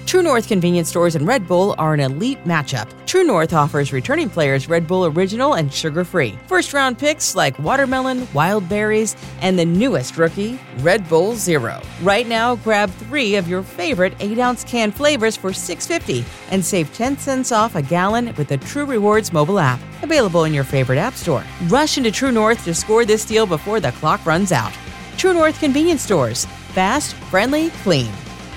True North convenience stores and Red Bull are an elite matchup. True North offers returning players Red Bull Original and sugar-free. First-round picks like watermelon, wild berries, and the newest rookie, Red Bull Zero. Right now, grab 3 of your favorite 8-ounce can flavors for $6.50 and save 10 cents off a gallon with the True Rewards mobile app. Available in your favorite app store. Rush into True North to score this deal before the clock runs out. True North convenience stores. Fast, friendly, clean.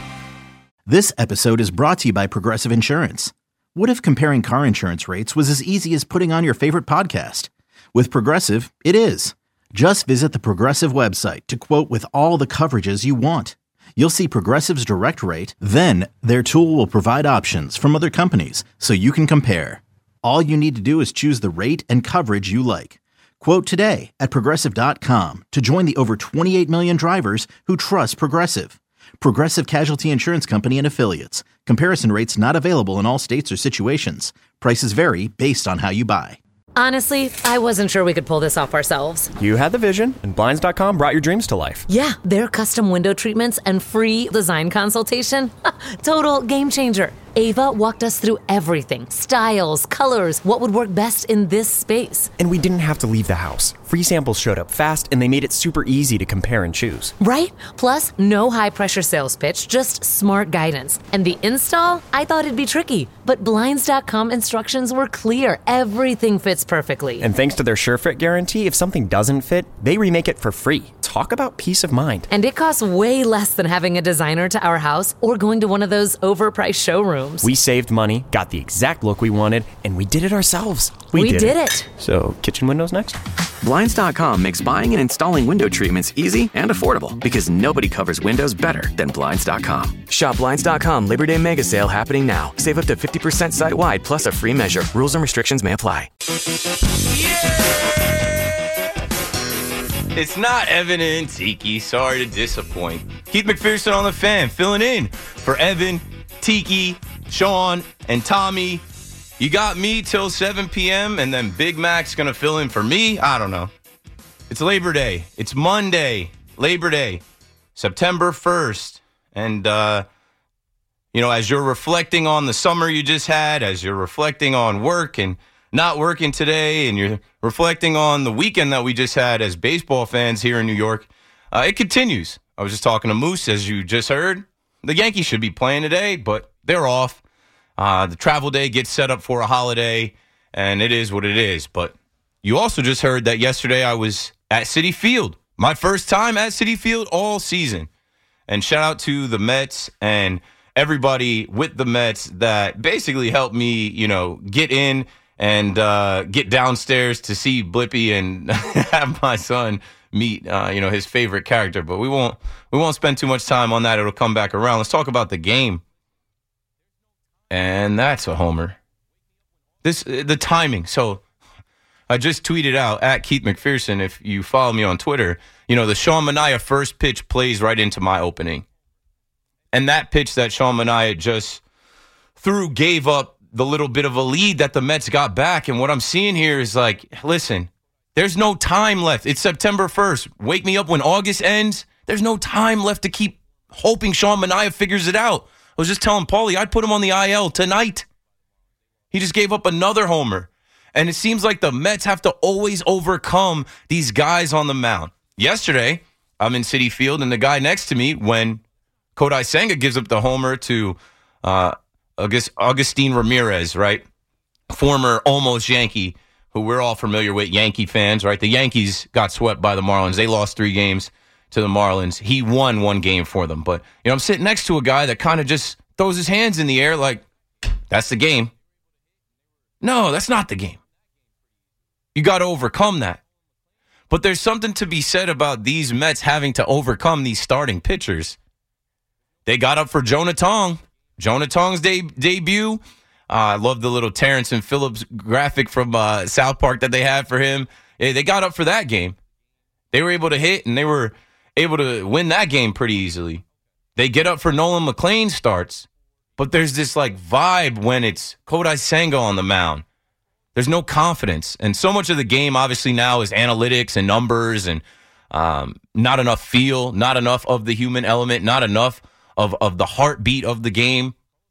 This episode is brought to you by Progressive Insurance. What if comparing car insurance rates was as easy as putting on your favorite podcast? With Progressive, it is. Just visit the Progressive website to quote with all the coverages you want. You'll see Progressive's direct rate, then their tool will provide options from other companies so you can compare. All you need to do is choose the rate and coverage you like. Quote today at Progressive.com to join the over 28 million drivers who trust Progressive. Progressive Casualty Insurance Company and Affiliates. Comparison rates not available in all states or situations. Prices vary based on how you buy. Honestly, I wasn't sure we could pull this off ourselves. You had the vision, and Blinds.com brought your dreams to life. Yeah, their custom window treatments and free design consultation. Total game changer. Ava walked us through everything. Styles, colors, what would work best in this space. And we didn't have to leave the house. Free samples showed up fast, and they made it super easy to compare and choose. Right? Plus, no high-pressure sales pitch, just smart guidance. And the install? I thought it'd be tricky, but Blinds.com instructions were clear. Everything fits perfectly. And thanks to their SureFit guarantee, if something doesn't fit, they remake it for free. Talk about peace of mind. And it costs way less than having a designer to our house or going to one of those overpriced showrooms. We saved money, got the exact look we wanted, and we did it ourselves. We did it. So, kitchen windows next? Blinds.com makes buying and installing window treatments easy and affordable because nobody covers windows better than Blinds.com. Shop Blinds.com Labor Day Mega Sale happening now. Save up to 50% site-wide plus a free measure. Rules and restrictions may apply. Yeah! It's not Evan and Tiki. Sorry to disappoint. Keith McPherson on the Fan, filling in for Evan, Tiki, Sean, and Tommy. You got me till 7 p.m., and then Big Mac's going to fill in for me. I don't know. It's Labor Day. It's Monday, Labor Day, September 1st. And, as you're reflecting on the summer you just had, as you're reflecting on work and not working today, and you're reflecting on the weekend that we just had as baseball fans here in New York, it continues. I was just talking to Moose, as you just heard. The Yankees should be playing today, but they're off. The travel day gets set up for a holiday, and it is what it is. But you also just heard that yesterday I was at Citi Field. My first time at Citi Field all season. And shout out to the Mets and everybody with the Mets that basically helped me, get in and get downstairs to see Blippi and have my son meet, his favorite character. But we won't spend too much time on that. It'll come back around. Let's talk about the game. And that's a homer. The timing. So I just tweeted out at Keith McPherson, if you follow me on Twitter, the Sean Manaea first pitch plays right into my opening. And that pitch that Sean Manaea just threw gave up the little bit of a lead that the Mets got back. And what I'm seeing here is listen, there's no time left. It's September 1st. Wake me up when August ends. There's no time left to keep hoping Sean Manaea figures it out. I was just telling Paulie, I'd put him on the IL tonight. He just gave up another homer. And it seems like the Mets have to always overcome these guys on the mound. Yesterday, I'm in Citi Field, and the guy next to me, when Kodai Senga gives up the homer to Augustin Ramirez, right? Former almost Yankee, who we're all familiar with, Yankee fans, right? The Yankees got swept by the Marlins. They lost 3 games to the Marlins. He won 1 game for them. But, I'm sitting next to a guy that kind of just throws his hands in the air like, that's the game. No, that's not the game. You got to overcome that. But there's something to be said about these Mets having to overcome these starting pitchers. They got up for Jonah Tong. Jonah Tong's debut. I love the little Terrence and Phillips graphic from South Park that they had for him. They got up for that game. They were able to hit, and they were able to win that game pretty easily. They get up for Nolan McLean starts, but there's this vibe when it's Kodai Senga on the mound. There's no confidence. And so much of the game, obviously, now is analytics and numbers and not enough feel, not enough of the human element, not enough of the heartbeat of the game.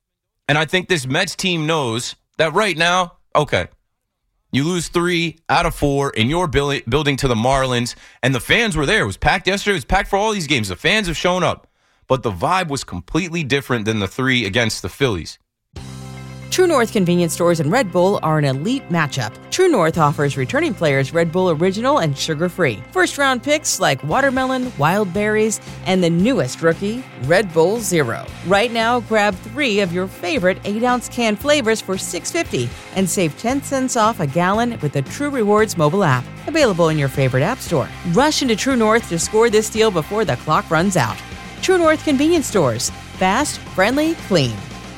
And I think this Mets team knows that right now, okay, you lose 3 out of 4 in your building to the Marlins, and the fans were there. It was packed yesterday. It was packed for all these games. The fans have shown up. But the vibe was completely different than the 3 against the Phillies. True North convenience stores and Red Bull are an elite matchup. True North offers returning players Red Bull Original and sugar-free. First-round picks like watermelon, wild berries, and the newest rookie, Red Bull Zero. Right now, grab 3 of your favorite 8-ounce can flavors for $6.50 and save 10 cents off a gallon with the True Rewards mobile app. Available in your favorite app store. Rush into True North to score this deal before the clock runs out. True North convenience stores. Fast, friendly, clean.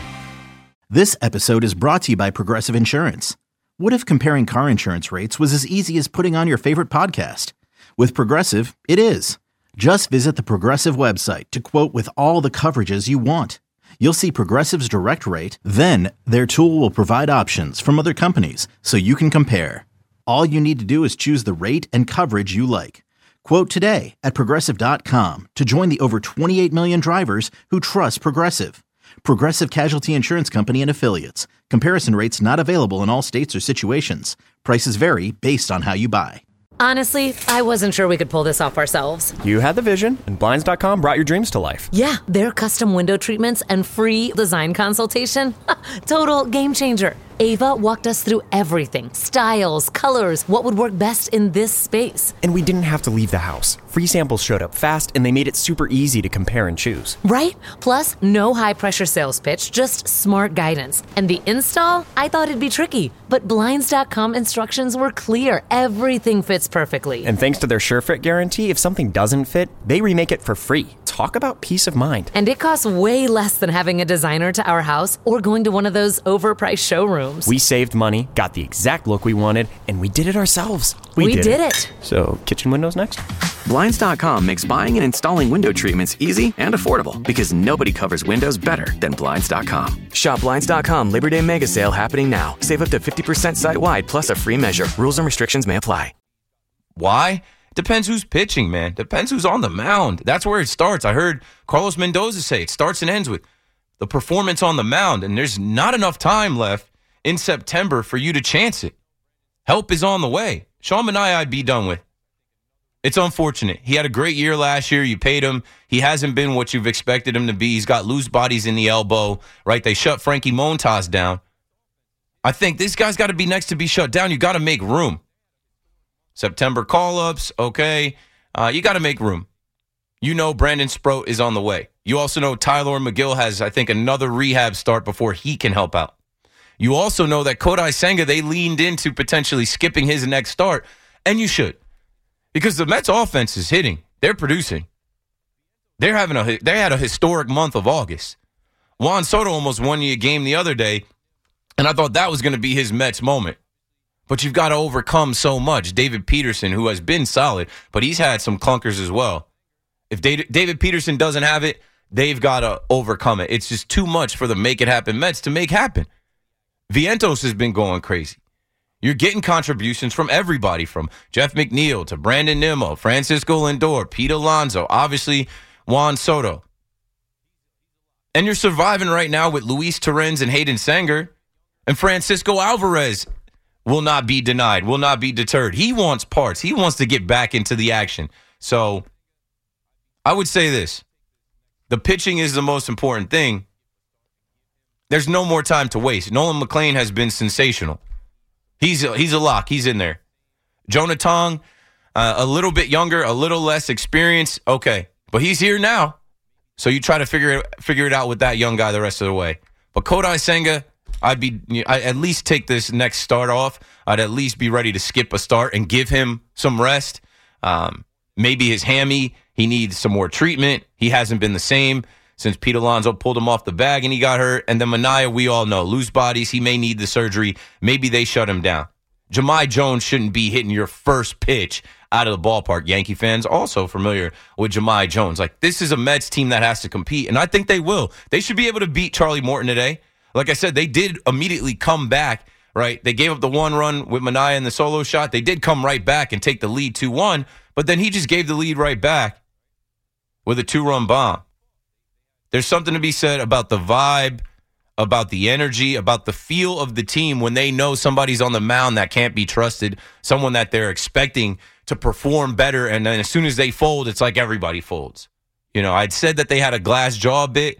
This episode is brought to you by Progressive Insurance. What if comparing car insurance rates was as easy as putting on your favorite podcast? With Progressive, it is. Just visit the Progressive website to quote with all the coverages you want. You'll see Progressive's direct rate, then their tool will provide options from other companies so you can compare. All you need to do is choose the rate and coverage you like. Quote today at Progressive.com to join the over 28 million drivers who trust Progressive. Progressive Casualty Insurance Company and Affiliates. Comparison rates not available in all states or situations. Prices vary based on how you buy. Honestly, I wasn't sure we could pull this off ourselves. You had the vision, and Blinds.com brought your dreams to life. Yeah, their custom window treatments and free design consultation. Total game changer. Ava walked us through everything. Styles, colors, what would work best in this space. And we didn't have to leave the house. Free samples showed up fast, and they made it super easy to compare and choose. Right? Plus, no high-pressure sales pitch, just smart guidance. And the install? I thought it'd be tricky, but Blinds.com instructions were clear. Everything fits perfectly. And thanks to their SureFit guarantee, if something doesn't fit, they remake it for free. Talk about peace of mind. And it costs way less than having a designer to our house or going to one of those overpriced showrooms. We saved money, got the exact look we wanted, and we did it ourselves. We did it. So, kitchen windows next? Blinds.com makes buying and installing window treatments easy and affordable because nobody covers windows better than Blinds.com. Shop Blinds.com Labor Day Mega Sale happening now. Save up to 50% site-wide plus a free measure. Rules and restrictions may apply. Why? Depends who's pitching, man. Depends who's on the mound. That's where it starts. I heard Carlos Mendoza say it starts and ends with the performance on the mound, and there's not enough time left in September for you to chance it. Help is on the way. Sean Manaea I'd be done with. It's unfortunate. He had a great year last year. You paid him. He hasn't been what you've expected him to be. He's got loose bodies in the elbow, right? They shut Frankie Montas down. I think this guy's got to be next to be shut down. You got to make room. September call-ups, okay. You got to make room. You know Brandon Sproat is on the way. You also know Tyler McGill has, I think, another rehab start before he can help out. You also know that Kodai Senga, they leaned into potentially skipping his next start, and you should. Because the Mets offense is hitting. They're producing. They had a historic month of August. Juan Soto almost won you a game the other day, and I thought that was going to be his Mets moment. But you've got to overcome so much. David Peterson, who has been solid, but he's had some clunkers as well. If David Peterson doesn't have it, they've got to overcome it. It's just too much for the make-it-happen Mets to make happen. Vientos has been going crazy. You're getting contributions from everybody, from Jeff McNeil to Brandon Nimmo, Francisco Lindor, Pete Alonso, obviously Juan Soto. And you're surviving right now with Luis Torrens and Hayden Sanger. And Francisco Alvarez will not be denied, will not be deterred. He wants parts. He wants to get back into the action. So I would say this. The pitching is the most important thing. There's no more time to waste. Nolan McLean has been sensational. He's a lock. He's in there. Jonah Tong, a little bit younger, a little less experience. Okay, but he's here now. So you try to figure it out with that young guy the rest of the way. But Kodai Senga, I'd at least take this next start off. I'd at least be ready to skip a start and give him some rest. Maybe his hammy, he needs some more treatment. He hasn't been the same since Pete Alonso pulled him off the bag and he got hurt. And then Manaea, we all know, loose bodies. He may need the surgery. Maybe they shut him down. Jahmai Jones shouldn't be hitting your first pitch out of the ballpark. Yankee fans also familiar with Jahmai Jones. Like, this is a Mets team that has to compete, and I think they will. They should be able to beat Charlie Morton today. Like I said, they did immediately come back, right? They gave up the one run with Manaea in the solo shot. They did come right back and take the lead 2-1, but then he just gave the lead right back with a 2-run bomb. There's something to be said about the vibe about the energy, about the feel of the team when they know somebody's on the mound that can't be trusted, someone that they're expecting to perform better, and then as soon as they fold, it's like everybody folds. You know, I'd said that they had a glass jaw a bit,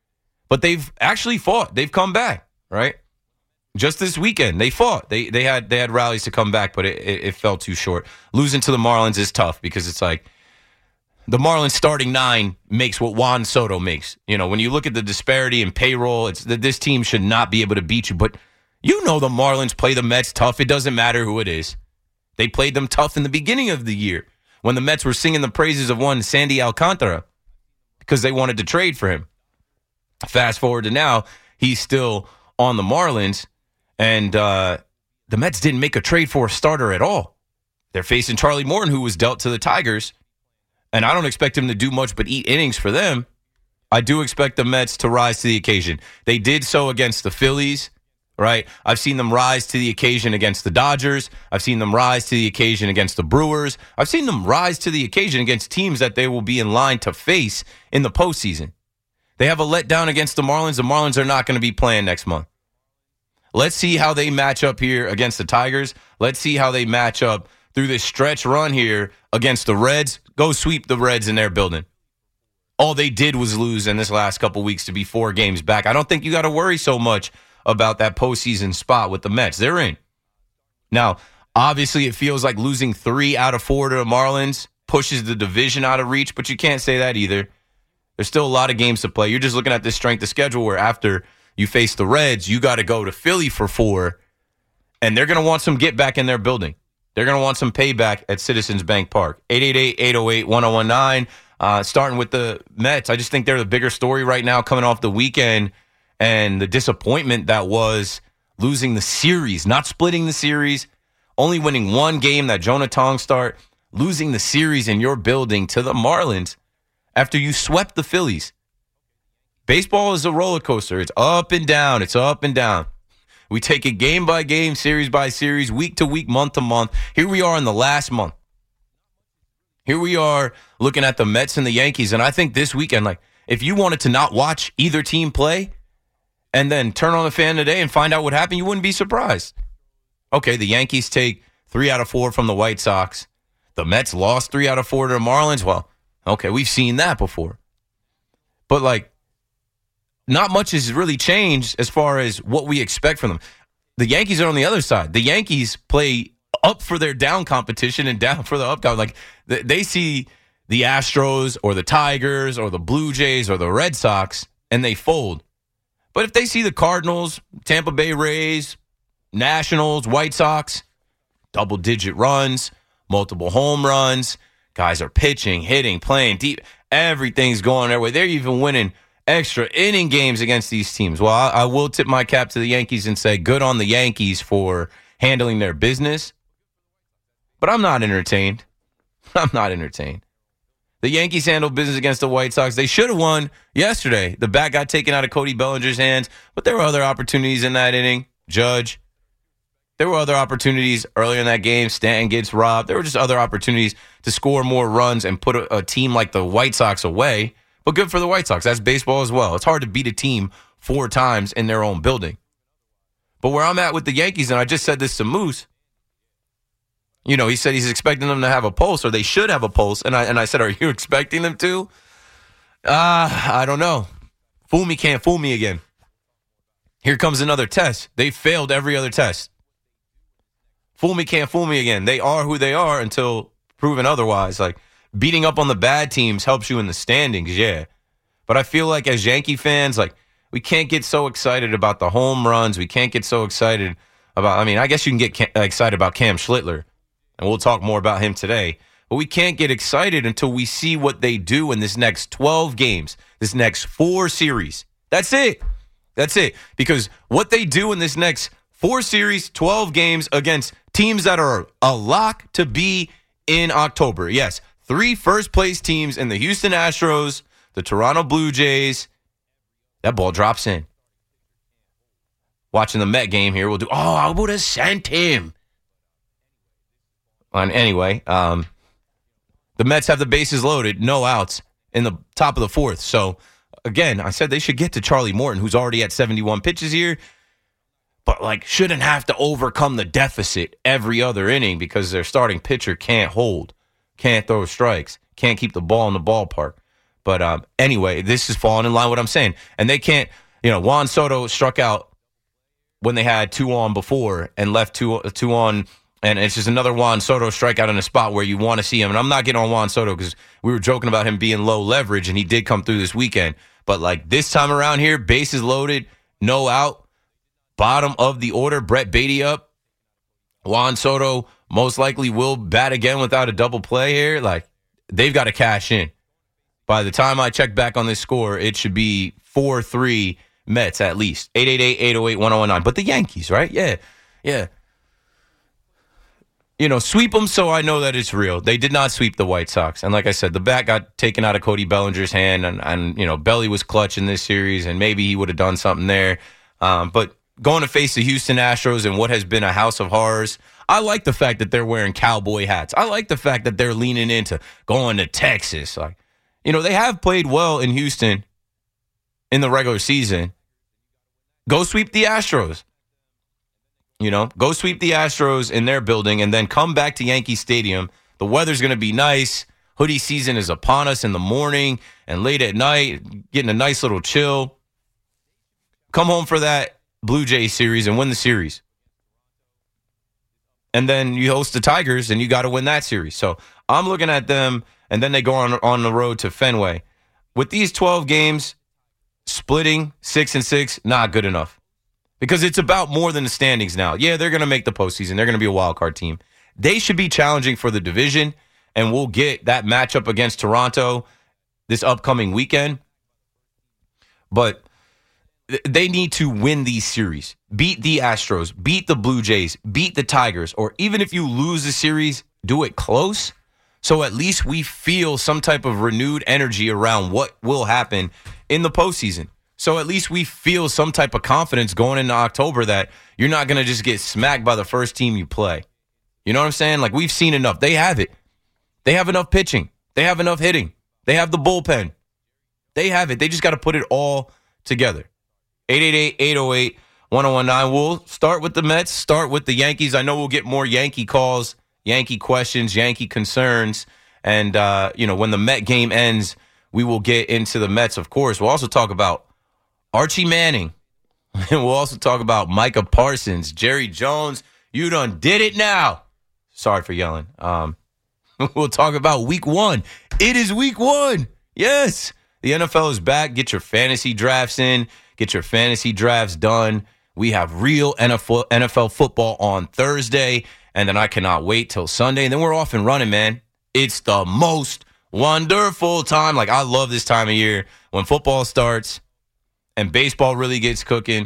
but they've actually fought. They've come back, right? Just this weekend, they fought. They had rallies to come back, but it fell too short. Losing to the Marlins is tough because it's like the Marlins starting 9 makes what Juan Soto makes. You know, when you look at the disparity in payroll, it's that this team should not be able to beat you. But you know the Marlins play the Mets tough. It doesn't matter who it is. They played them tough in the beginning of the year when the Mets were singing the praises of one Sandy Alcantara because they wanted to trade for him. Fast forward to now, he's still on the Marlins, and the Mets didn't make a trade for a starter at all. They're facing Charlie Morton, who was dealt to the Tigers, and I don't expect him to do much but eat innings for them. I do expect the Mets to rise to the occasion. They did so against the Phillies, right? I've seen them rise to the occasion against the Dodgers. I've seen them rise to the occasion against the Brewers. I've seen them rise to the occasion against teams that they will be in line to face in the postseason. They have a letdown against the Marlins. The Marlins are not going to be playing next month. Let's see how they match up here against the Tigers. Let's see how they match up through this stretch run here against the Reds. Go sweep the Reds in their building. All they did was lose in this last couple weeks to be 4 games back. I don't think you got to worry so much about that postseason spot with the Mets. They're in. Now, obviously, it feels like losing 3 out of 4 to the Marlins pushes the division out of reach, but you can't say that either. There's still a lot of games to play. You're just looking at this strength of schedule where after you face the Reds, you got to go to Philly for 4, and they're going to want some get back in their building. They're going to want some payback at Citizens Bank Park. 888-808-1019. Starting with the Mets, I just think they're the bigger story right now coming off the weekend and the disappointment that was losing the series, not splitting the series, only winning 1 game, that Jonah Tong start, losing the series in your building to the Marlins after you swept the Phillies. Baseball is a roller coaster. It's up and down. It's up and down. We take it game by game, series by series, week to week, month to month. Here we are in the last month. Here we are looking at the Mets and the Yankees, and I think this weekend, like, if you wanted to not watch either team play and then turn on the fan today and find out what happened, you wouldn't be surprised. Okay, the Yankees take 3 out of 4 from the White Sox. The Mets lost 3 out of 4 to the Marlins. Well, okay, we've seen that before. But, like, not much has really changed as far as what we expect from them. The Yankees are on the other side. The Yankees play up for their down competition and down for the up. Like, they see the Astros or the Tigers or the Blue Jays or the Red Sox, and they fold. But if they see the Cardinals, Tampa Bay Rays, Nationals, White Sox, double-digit runs, multiple home runs, guys are pitching, hitting, playing deep, everything's going their way. They're even winning extra inning games against these teams. Well, I will tip my cap to the Yankees and say good on the Yankees for handling their business. But I'm not entertained. I'm not entertained. The Yankees handled business against the White Sox. They should have won yesterday. The bat got taken out of Cody Bellinger's hands, but there were other opportunities in that inning. Judge. There were other opportunities earlier in that game. Stanton gets robbed. There were just other opportunities to score more runs and put a team like the White Sox away. But good for the White Sox. That's baseball as well. It's hard to beat a team 4 times in their own building. But where I'm at with the Yankees, and I just said this to Moose, you know, he said he's expecting them to have a pulse, or they should have a pulse. And I said, are you expecting them to? I don't know. Fool me can't fool me again. Here comes another test. They failed every other test. Fool me can't fool me again. They are who they are until proven otherwise. Like, beating up on the bad teams helps you in the standings, yeah. But I feel like as Yankee fans, like, we can't get so excited about the home runs. We can't get so excited about, I mean, I guess you can get excited about Cam Schlittler, and we'll talk more about him today. But we can't get excited until we see what they do in this next 12 games, this next 4 series. That's it. That's it. Because what they do in this next 4 series, 12 games against teams that are a lock to be in October. Yes, 3 first-place teams in the Houston Astros, the Toronto Blue Jays. That ball drops in. Watching the Met game here, we'll do, I would have sent him. And anyway, the Mets have the bases loaded, no outs in the top of the 4th. So again, I said they should get to Charlie Morton, who's already at 71 pitches here, but like shouldn't have to overcome the deficit every other inning because their starting pitcher can't hold, can't throw strikes, can't keep the ball in the ballpark. But anyway, this is falling in line with what I'm saying. And they can't, Juan Soto struck out when they had 2 on before and left two on, and it's just another Juan Soto strikeout in a spot where you want to see him. And I'm not getting on Juan Soto because we were joking about him being low leverage, and he did come through this weekend. But like this time around here, bases loaded, no out, bottom of the order, Brett Baty up. Juan Soto most likely will bat again without a double play here. Like, they've got to cash in. By the time I check back on this score, it should be 4-3 Mets at least. 888-808-1019. But the Yankees, right? Yeah. Sweep them so I know that it's real. They did not sweep the White Sox. And like I said, the bat got taken out of Cody Bellinger's hand, and Belly was clutch in this series, and maybe he would have done something there. But going to face the Houston Astros in what has been a house of horrors, I like the fact that they're wearing cowboy hats. I like the fact that they're leaning into going to Texas. Like, they have played well in Houston in the regular season. Go sweep the Astros. Go sweep the Astros in their building and then come back to Yankee Stadium. The weather's going to be nice. Hoodie season is upon us in the morning and late at night, getting a nice little chill. Come home for that Blue Jays series and win the series. And then you host the Tigers and you got to win that series. So I'm looking at them, and then they go on the road to Fenway. With these 12 games, splitting 6-6, not good enough. Because it's about more than the standings now. Yeah, they're going to make the postseason. They're going to be a wild card team. They should be challenging for the division, and we'll get that matchup against Toronto this upcoming weekend. But they need to win these series. Beat the Astros, beat the Blue Jays, beat the Tigers, or even if you lose the series, do it close. So at least we feel some type of renewed energy around what will happen in the postseason. So at least we feel some type of confidence going into October that you're not going to just get smacked by the first team you play. You know what I'm saying? Like, we've seen enough. They have it. They have enough pitching. They have enough hitting. They have the bullpen. They have it. They just got to put it all together. 888-808-1019. We'll start with the Mets, start with the Yankees. I know we'll get more Yankee calls, Yankee questions, Yankee concerns. And, when the Met game ends, we will get into the Mets, of course. We'll also talk about Archie Manning. And we'll also talk about Micah Parsons, Jerry Jones. You done did it now. Sorry for yelling. We'll talk about week 1. It is week 1. Yes. The NFL is back. Get your fantasy drafts in. Get your fantasy drafts done. We have real NFL football on Thursday. And then I cannot wait till Sunday. And then we're off and running, man. It's the most wonderful time. Like, I love this time of year when football starts and baseball really gets cooking.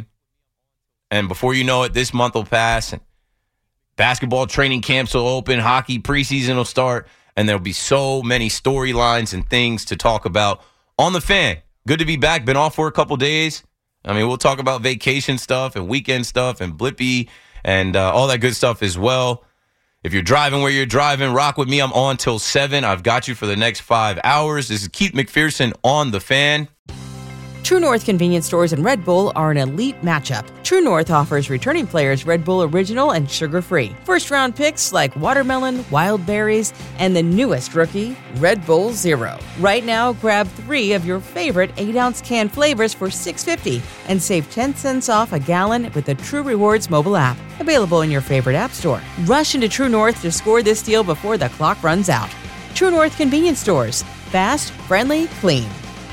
And before you know it, this month will pass. And basketball training camps will open. Hockey preseason will start. And there'll be so many storylines and things to talk about on The Fan. Good to be back. Been off for a couple days. I mean, we'll talk about vacation stuff and weekend stuff and Blippi and all that good stuff as well. If you're driving where you're driving, rock with me. I'm on till 7. I've got you for the next 5 hours. This is Keith McPherson on The Fan. True North convenience stores and Red Bull are an elite matchup. True North offers returning players Red Bull Original and sugar-free. First-round picks like watermelon, wild berries, and the newest rookie, Red Bull Zero. Right now, grab 3 of your favorite 8-ounce can flavors for $6.50 and save 10 cents off a gallon with the True Rewards mobile app. Available in your favorite app store. Rush into True North to score this deal before the clock runs out. True North convenience stores. Fast, friendly, clean.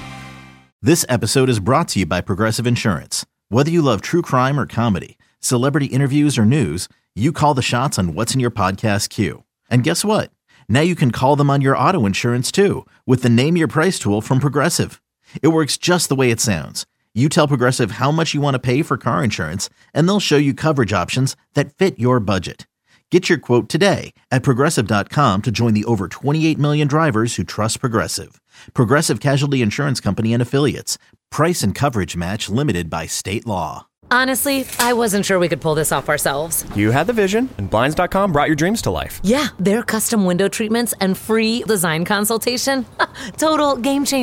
This episode is brought to you by Progressive Insurance. Whether you love true crime or comedy, celebrity interviews or news, you call the shots on what's in your podcast queue. And guess what? Now you can call them on your auto insurance too with the Name Your Price tool from Progressive. It works just the way it sounds. You tell Progressive how much you want to pay for car insurance, and they'll show you coverage options that fit your budget. Get your quote today at Progressive.com to join the over 28 million drivers who trust Progressive. Progressive Casualty Insurance Company and Affiliates. Price and coverage match limited by state law. Honestly, I wasn't sure we could pull this off ourselves. You had the vision, and Blinds.com brought your dreams to life. Yeah, their custom window treatments and free design consultation. Total game changer.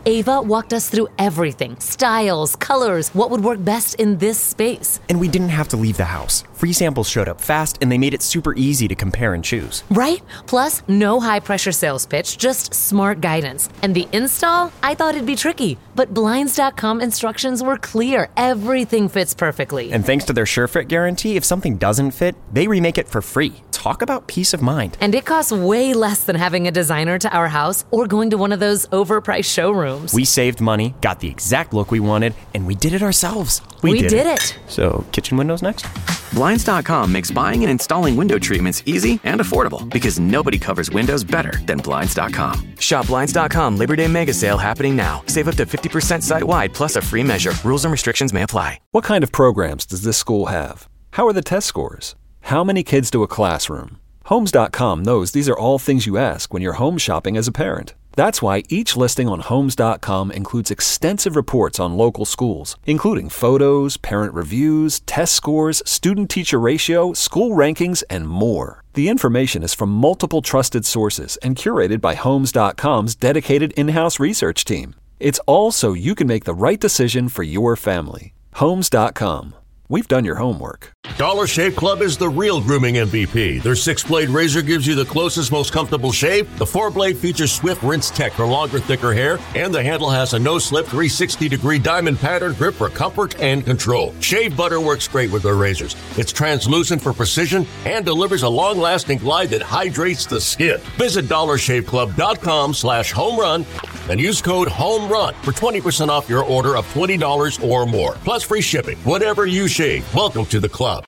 Ava walked us through everything: styles, colors, what would work best in this space. And we didn't have to leave the house. Free samples showed up fast, and they made it super easy to compare and choose. Right? Plus, no high-pressure sales pitch, just smart guidance. And the install? I thought it'd be tricky, but Blinds.com instructions were clear. Everything fits perfectly. And thanks to their SureFit guarantee, if something doesn't fit, they remake it for free. Talk about peace of mind. And it costs way less than having a designer to our house or going to one of those overpriced showrooms. We saved money, got the exact look we wanted, and we did it ourselves. We did it. So, kitchen windows next? Blinds.com makes buying and installing window treatments easy and affordable because nobody covers windows better than Blinds.com. Shop Blinds.com Labor Day Mega Sale happening now. Save up to 50% site-wide plus a free measure. Rules and restrictions may apply. What kind of programs does this school have? How are the test scores? How many kids do a classroom? Homes.com knows these are all things you ask when you're home shopping as a parent. That's why each listing on Homes.com includes extensive reports on local schools, including photos, parent reviews, test scores, student-teacher ratio, school rankings, and more. The information is from multiple trusted sources and curated by Homes.com's dedicated in-house research team. It's all so you can make the right decision for your family. Homes.com. We've done your homework. Dollar Shave Club is the real grooming MVP. Their 6-blade razor gives you the closest, most comfortable shave. The 4-blade features swift rinse tech for longer, thicker hair. And the handle has a no-slip 360-degree diamond pattern grip for comfort and control. Shave butter works great with their razors. It's translucent for precision and delivers a long-lasting glide that hydrates the skin. Visit DollarShaveClub.com/homerun and use code HOMERUN for 20% off your order of $20 or more. Plus free shipping. Whatever you shave, welcome to the club.